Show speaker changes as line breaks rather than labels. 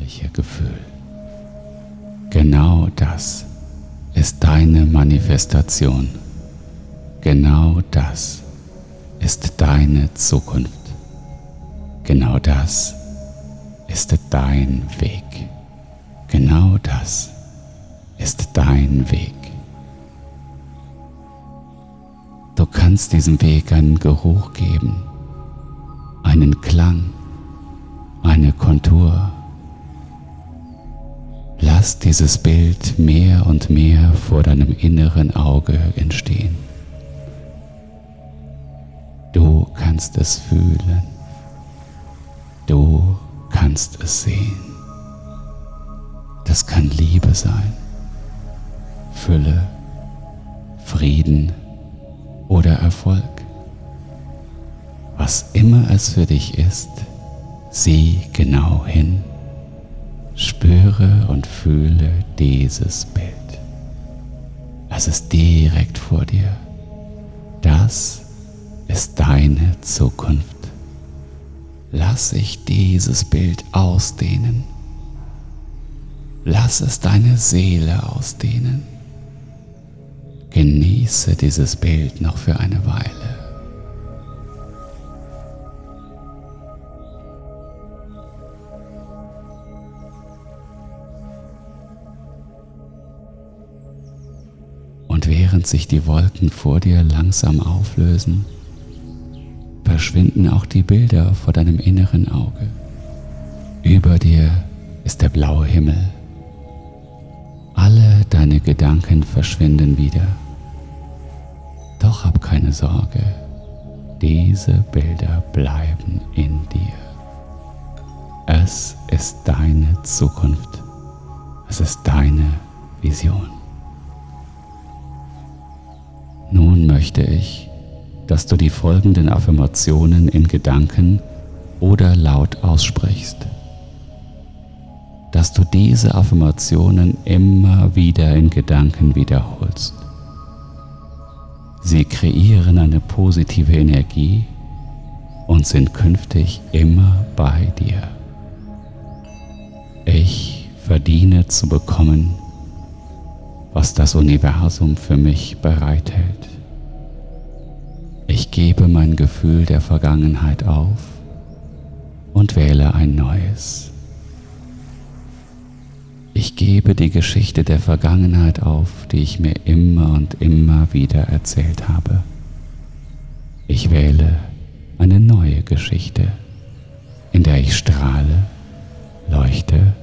gleiche Gefühl. Genau das ist deine Manifestation. Genau das ist deine Zukunft. Genau das ist dein Weg. Genau das ist dein Weg. Du kannst diesem Weg einen Geruch geben, einen Klang, eine Kontur. Lass dieses Bild mehr und mehr vor deinem inneren Auge entstehen. Du kannst es fühlen. Du kannst es sehen. Das kann Liebe sein, Fülle, Frieden oder Erfolg. Was immer es für dich ist, sieh genau hin. Spüre und fühle dieses Bild. Es ist direkt vor dir. Das ist deine Zukunft. Lass sich dieses Bild ausdehnen. Lass es deine Seele ausdehnen. Genieße dieses Bild noch für eine Weile. Und während sich die Wolken vor dir langsam auflösen, verschwinden auch die Bilder vor deinem inneren Auge. Über dir ist der blaue Himmel. Alle deine Gedanken verschwinden wieder. Doch hab keine Sorge, diese Bilder bleiben in dir. Es ist deine Zukunft. Es ist deine Vision. Nun möchte ich, dass du die folgenden Affirmationen in Gedanken oder laut aussprichst. Dass du diese Affirmationen immer wieder in Gedanken wiederholst. Sie kreieren eine positive Energie und sind künftig immer bei dir. Ich verdiene zu bekommen, was das Universum für mich bereithält. Ich gebe mein Gefühl der Vergangenheit auf und wähle ein neues. Ich gebe die Geschichte der Vergangenheit auf, die ich mir immer und immer wieder erzählt habe. Ich wähle eine neue Geschichte, in der ich strahle, leuchte